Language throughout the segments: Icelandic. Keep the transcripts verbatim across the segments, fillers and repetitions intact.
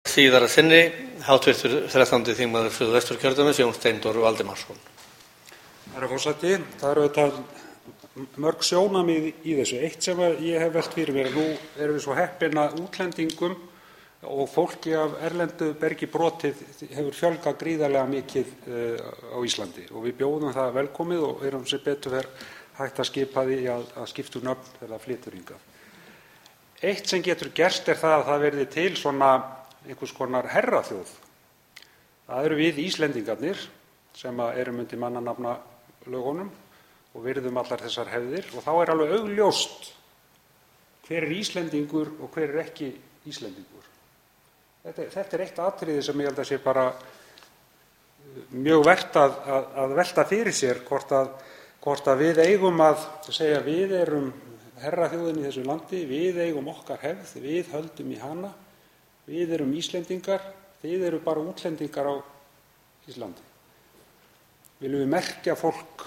Síðara sinni háttvirtur þrettánda þingmaður Suðvesturkjördæmis Jón Steindór Valdimarsson. Herra forseti, það eru auðvitað mörg sjónarmið í þessu. Eitt sem ég hef velt fyrir mér, nú erum við svo heppin að útlendingum og fólki af erlendu bergi brotið hefur fjölgað gríðarlega mikið á Íslandi og við bjóðum það velkomið og erum sem betur fer hægt að skipa því að, að skipta um nöfn þegar það flytur hingað. Eitt sem getur gerst er það að það verði til svona einhvers konar herraþjóð. Það eru við Íslendingarnir sem erum undir mannanafnalögunum og virðum allar þessar hefðir og þá er alveg augljóst hver er Íslendingur og hver er ekki Íslendingur. Þetta, þetta er eitt atriði sem ég held að sé bara mjög vert að, að, að velta fyrir sér hvort að, hvort að við eigum að segja við erum herraþjóðin í þessu landi, við eigum okkar hefð, við höldum í hana, við erum Íslendingar, þið eru bara útlendingar á Íslandi. Viljum við merkja fólk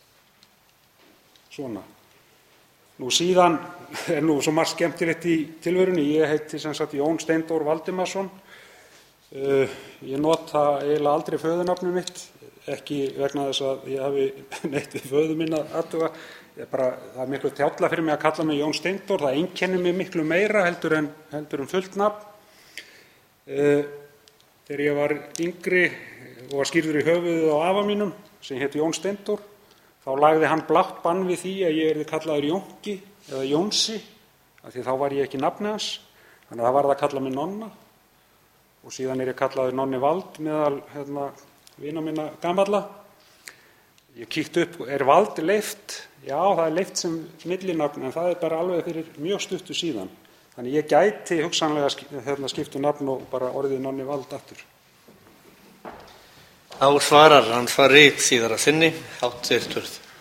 svona? Nú síðan er nú svo margt skemmtilegt í tilverunni. Ég heiti sem sagt Jón Steindór Valdimarsson. Uh, ég nota eiginlega aldrei föðurnafnið mitt, ekki vegna þess að ég hafi neitt við föður minn að athuga. Ég bara, það er miklu þjálla fyrir mig að kalla mig Jón Steindór. Það einkennir mig miklu meira heldur en, heldur en fullt nafn. Uh, þegar ég var yngri og var skírður í höfuðið á afa mínum sem héti Jón Steindór, þá lagði hann blátt bann við því að ég yrði kallaður Jónki eða Jónsi, af því þá var ég ekki nafni hans, þannig að það varð að kalla mig Nonna og síðan er ég kallaður Nonni Vald meðal hérna, vina minna gamalla. Ég kíkti upp, er Vald leyft? Já, það er leyft sem millinafn, en það er bara alveg fyrir mjög stuttu síðan. Þannig ég gæti hugsanlega hérna, skipt um nafn og bara orðið Nonni Vald aftur. Þá svarar hann svar rit síðara sinni, háttvirtur